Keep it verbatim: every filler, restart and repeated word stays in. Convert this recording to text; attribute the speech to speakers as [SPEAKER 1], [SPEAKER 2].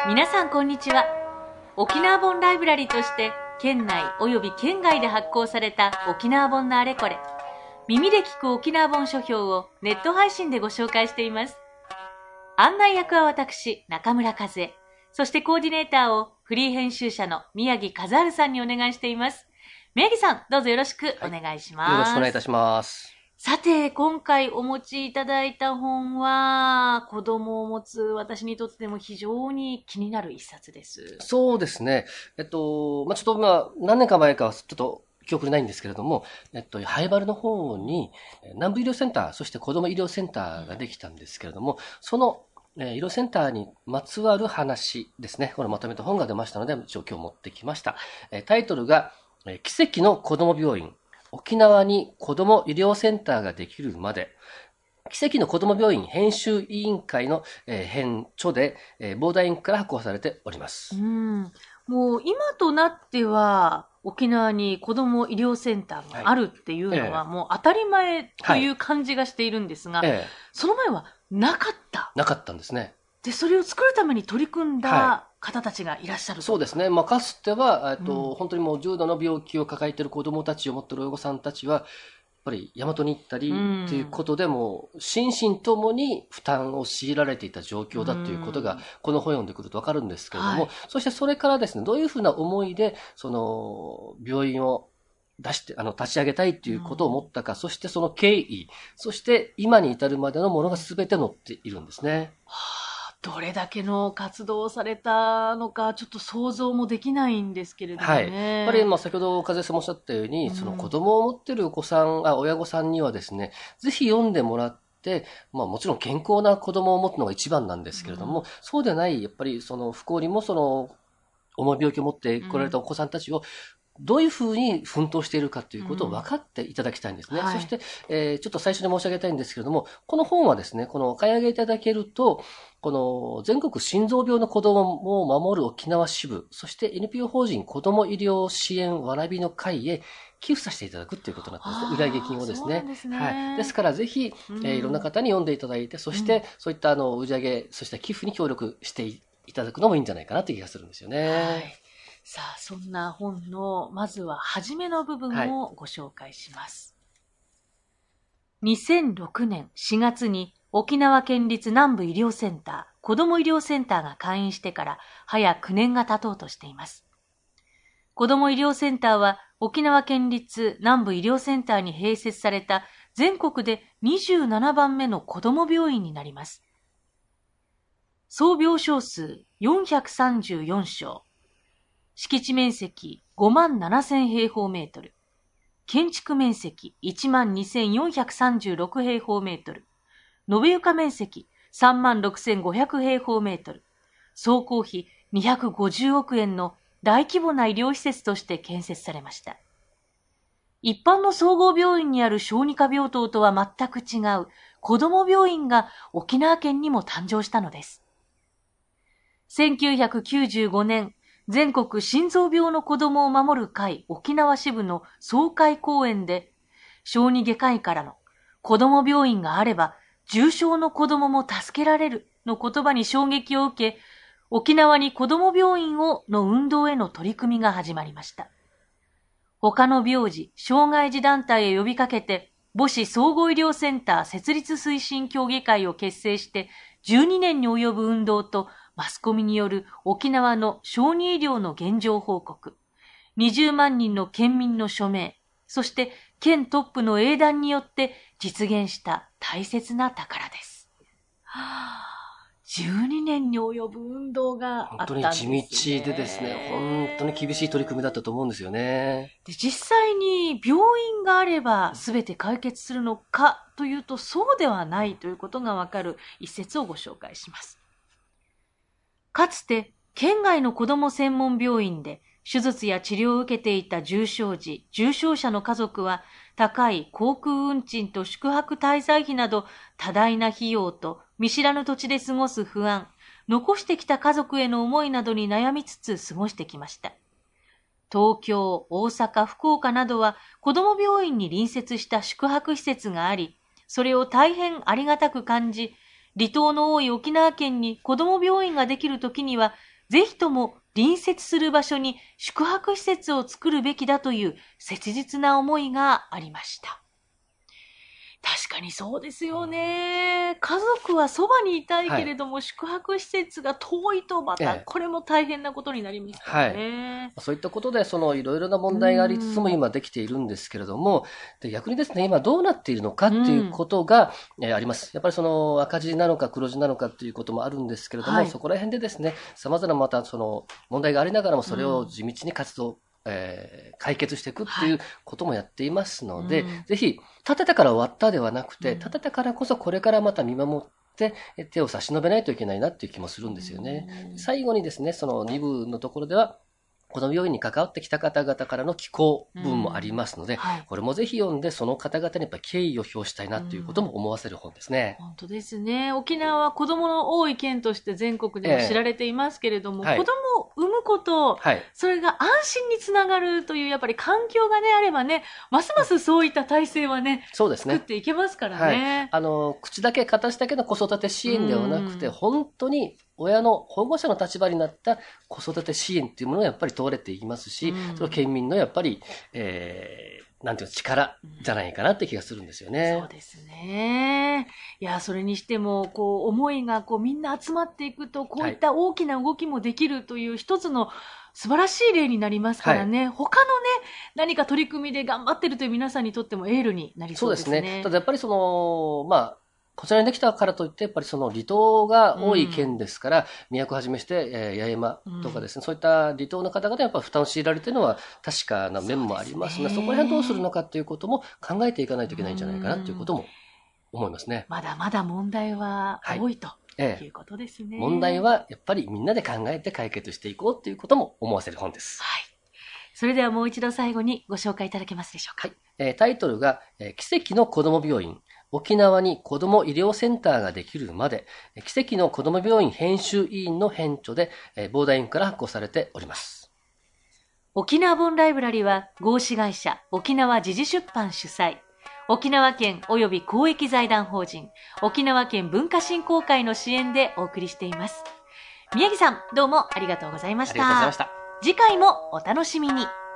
[SPEAKER 1] 皆さんこんにちは。沖縄本ライブラリーとして県内及び県外で発行された沖縄本のあれこれ、耳で聞く沖縄本書評をネット配信でご紹介しています。案内役は私、中村和恵。そしてコーディネーターをフリー編集者の宮城和治さんにお願いしています。宮城さん、どうぞよろしくお願いします。
[SPEAKER 2] はい、よろしくお願いいたします。
[SPEAKER 1] さて、今回お持ちいただいた本は、子供を持つ私にとっても非常に気になる一冊です。
[SPEAKER 2] そうですね。えっと、まあ、ちょっとまあ、何年か前かはちょっと記憶にないんですけれども、えっと、ハイバルの方に、南部医療センター、そして子供医療センターができたんですけれども、その、えー、医療センターにまつわる話ですね。これまとめた本が出ましたので、一応今日持ってきました。えー、タイトルが、奇跡の子供病院。沖縄に子ども医療センターができるまで、奇跡の子ども病院編集委員会の、えー、編著で、えー、ボーダーインクから発行されております。
[SPEAKER 1] うん、もう今となっては沖縄に子ども医療センターがあるっていうのはもう当たり前という感じがしているんですが、はいええ、その前はなかった。
[SPEAKER 2] なかったんですね。
[SPEAKER 1] で、それを作るために取り組んだ方たちがいらっしゃると、はい、
[SPEAKER 2] そうですね。まあ、かつては、えっと、うん、本当にもう重度の病気を抱えている子どもたちを持っている親御さんたちは、やっぱり大和に行ったりということでも、うん、心身ともに負担を強いられていた状況だということが、この本を読んでくると分かるんですけれども、はい、そしてそれからですね、どういうふうな思いで、その、病院を出して、あの、立ち上げたいということを思ったか、うん、そしてその経緯、そして今に至るまでのものが全て載っているんですね。
[SPEAKER 1] はあ、どれだけの活動をされたのか、ちょっと想像もできないんですけれどもね。はい。
[SPEAKER 2] やっぱり、まあ、先ほど風さんもおっしゃったように、うん、その子供を持っているお子さん、あ、親御さんにはですね、ぜひ読んでもらって、まあもちろん健康な子供を持つのが一番なんですけれども、うん、そうでない、やっぱりその不幸にもその、重い病気を持って来られたお子さんたちを、どういうふうに奮闘しているかということを分かっていただきたいんですね。うんはい、そして、えー、ちょっと最初に申し上げたいんですけれども、この本はですね、このお買い上げいただけると、この全国心臓病の子供を守る沖縄支部、そして エヌピーオー 法人子ども医療支援わらびの会へ寄付させていただくということになったんですね。売上金をですね。
[SPEAKER 1] ですね。
[SPEAKER 2] はい。ですからぜひ、えー、いろんな方に読んでいただいて、そして、そういったあの売上、そして寄付に協力していただくのもいいんじゃないかなという気がするんですよね。はい。
[SPEAKER 1] さあ、そんな本の、まずは初めの部分をご紹介します。はい、にせんろくねんしがつに沖縄県立南部医療センター、子ども医療センターが開院してから早きゅうねんが経とうとしています。子ども医療センターは沖縄県立南部医療センターに併設された全国でにじゅうななばんめの子ども病院になります。総病床数よんひゃくさんじゅうよんしょう。敷地面積ごまんななせんへいほうメートル。建築面積いちまんにせんよんひゃくさんじゅうろくへいほうメートル。延べ床面積さんまんろくせんごひゃくへいほうメートル。総工費にひゃくごじゅうおくえんの大規模な医療施設として建設されました。一般の総合病院にある小児科病棟とは全く違う子ども病院が沖縄県にも誕生したのです。せんきゅうひゃくきゅうじゅうごねん、全国心臓病の子供を守る会沖縄支部の総会講演で、小児外科医からの子供病院があれば重症の子供も助けられるの言葉に衝撃を受け、沖縄に子供病院をの運動への取り組みが始まりました。他の病児、障害児団体へ呼びかけて、母子総合医療センター設立推進協議会を結成してじゅうにねんに及ぶ運動とマスコミによる沖縄の小児医療の現状報告、にじゅうまんにんの県民の署名、そして県トップの英断によって実現した大切な宝です。はあ、じゅうにねんに及ぶ運動があったんですね。
[SPEAKER 2] 本当に地道でですね、本当に厳しい取り組みだったと思うんですよね。
[SPEAKER 1] で、実際に病院があれば全て解決するのかというとそうではないということがわかる一節をご紹介します。かつて県外の子ども専門病院で手術や治療を受けていた重症児、重症者の家族は高い航空運賃と宿泊滞在費など多大な費用と見知らぬ土地で過ごす不安、残してきた家族への思いなどに悩みつつ過ごしてきました。東京、大阪、福岡などは子ども病院に隣接した宿泊施設があり、それを大変ありがたく感じ、離島の多い沖縄県に子ども病院ができるときにはぜひとも隣接する場所に宿泊施設を作るべきだという切実な思いがありました。確かにそうですよね。家族はそばにいたいけれども、はい、宿泊施設が遠いとまたこれも大変なことになりますからね。
[SPEAKER 2] はい、そういったことでそのいろいろな問題がありつつも今できているんですけれども、で逆にですね、今どうなっているのかっていうことが、えー、あります。やっぱりその赤字なのか黒字なのかっていうこともあるんですけれども、はい、そこら辺でですね、様々なまたその問題がありながらもそれを地道に活動、えー、解決していくっていうこともやっていますので、はい、うん、ぜひ建てたから終わったではなくて、建てたからこそこれからまた見守って手を差し伸べないといけないなっていう気もするんですよね。うん、最後にですね、そのに部のところではこの病院に関わってきた方々からの寄稿文もありますので、うん、はい、これもぜひ読んでその方々にやっぱり敬意を表したいなということも思わせる本ですね。
[SPEAKER 1] うん、本当ですね。沖縄は子供の多い県として全国でも知られていますけれども、えーはい、子供を産むこと、はい、それが安心につながるというやっぱり環境がねあればね、ますますそういった体制はね、そうですね、作っていけますからね。
[SPEAKER 2] はい、あの口だけ形だけの子育て支援ではなくて、うん、本当に親の保護者の立場になった子育て支援っていうものがやっぱり問われていきますし、うん、その県民のやっぱり、えー、なんていうの力じゃないかなって気がするんですよね。
[SPEAKER 1] うん、そうですね。いや、それにしても、こう、思いがこうみんな集まっていくと、こういった大きな動きもできるという一つの素晴らしい例になりますからね。はい、他のね、何か取り組みで頑張ってるという皆さんにとってもエールになりそうですね。
[SPEAKER 2] そうですね。ただやっぱりその、まあ、こちらにできたからといって、やっぱりその離島が多い県ですから、うん、宮古はじめして、えー、八重山とかですね、うん、そういった離島の方々やっぱ負担を強いられているのは確かな面もありますので、そこら辺どうするのかっていうことも考えていかないといけないんじゃないかなということも思いますね。
[SPEAKER 1] まだまだ問題は多いと、はい、いうことですね、ええ。
[SPEAKER 2] 問題はやっぱりみんなで考えて解決していこうということも思わせる本です。
[SPEAKER 1] はい。それではもう一度最後にご紹介いただけますでしょうか。
[SPEAKER 2] はい。えー、タイトルが、えー、奇跡の子ども病院。沖縄に子ども医療センターができるまで、奇跡の子ども病院編集委員の編著で、ボーダインから発行されております。
[SPEAKER 1] 沖縄本ライブラリは、合資会社沖縄時事出版主催、沖縄県及び公益財団法人、沖縄県文化振興会の支援でお送りしています。宮城さん、どうもありがとうございました。
[SPEAKER 2] ありがとうございました。
[SPEAKER 1] 次回もお楽しみに。